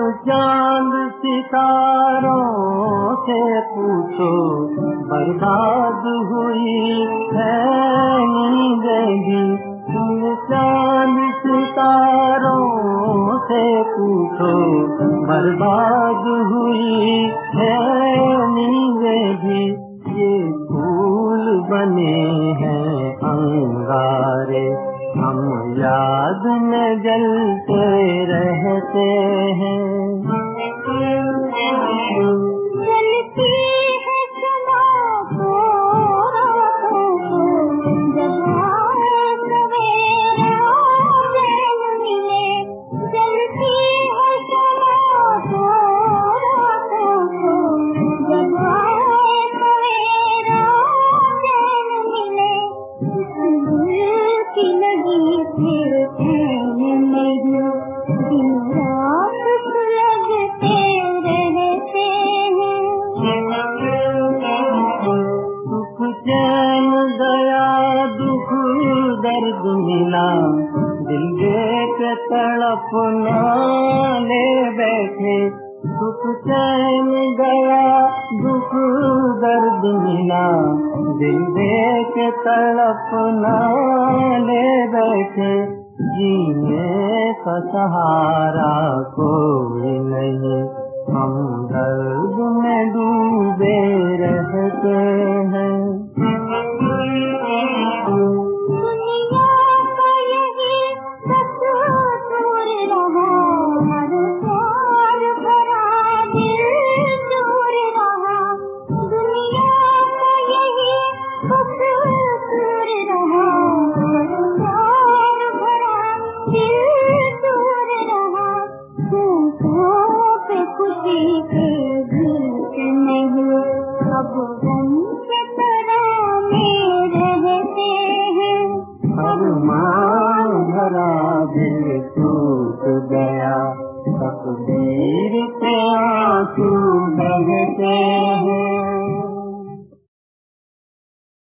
चांद सितारों से पूछो, बर्बाद हुई है नींदें भी। तुम चांद सितारों से पूछो, बर्बाद हुई है नींदें भी। ये फूल बने हैं अंगारे, हम याद में जलते रहते हैं। जलती है समा को रातों को, जब आए सवेरा चैन मिले। जलती है समा को रातों को, जब आए सवेरा चैन मिले। दिल की लगी फिर चैन नहीं, दिन रात लगते रहते हैं। सुख चैन गया, दुख दर्द मिला, दिल देख तड़पना ले बैठे। सुख चैन गया, दुख दर्द मिला, दिल देख तड़पना ले बैठे। जीने का सहारा कोई नहीं, हम दर्द में डूबे रहते हैं। दुनिया का यही दस्तूर रहा, हर प्यार भरा दिल दूर रहा। दुनिया का यही दस्तूर रहा, हर प्यार भरा दिल दूर रहा। होठों पे खुशी के गीत नहीं, अब गम के तराने रहते हैं। अरमान भरा दिल टूट गया, तकदीर पे आंसू बहते हैं।